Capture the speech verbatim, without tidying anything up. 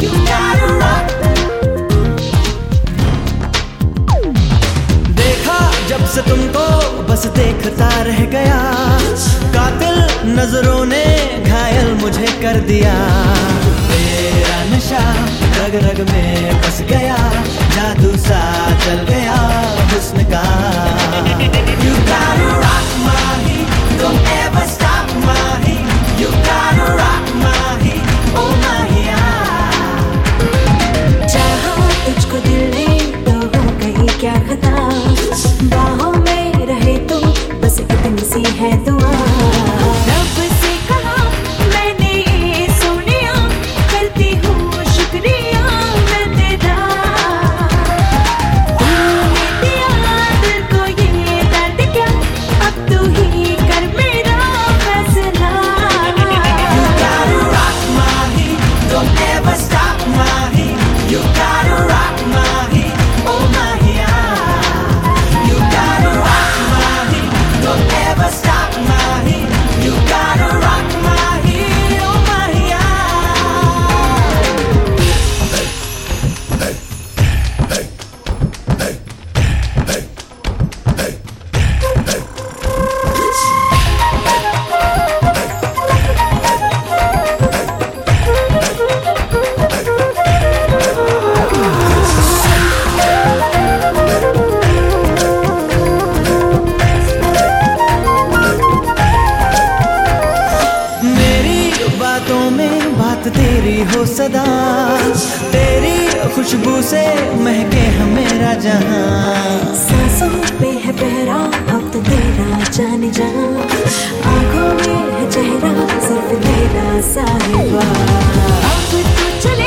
You gotta rock. देखा जब से तुमको बस देखता रह गया, कातिल नजरों ने घायल मुझे कर दिया। तेरा नशा रग रग में बस गया, जादू सा चल गया हुस्न का। You gotta rock Mahi, don't ever stop Mahi. You gotta rock Mahi, oh माहिया। चाहा तुझको दिल ने तो हो गई क्या खता, बाहों में रहे तू बस इतनी सी है दुआ। रब से कहा मैंने ये सोनिया, करती हूँ शुक्रिया मैं तेरा। तूने दिया दिल को ये दर्द क्या, अब तू ही कर मेरा फैसला। You gotta rock Mahi, don't ever stop Mahi. You gotta rock Mahi, oh माहिया। You gotta rock Mahi, don't ever stop Mahi. You gotta rock Mahi, oh माहिया। मेरी बातों में बात तेरी हो सदा, तेरी खुशबू से महके है मेरा जहां। सांसों पे है पहरा अब तो तेरा जाने जहां, आंखों में है चेहरा सिर्फ तेरा साहिबा। अब तू चले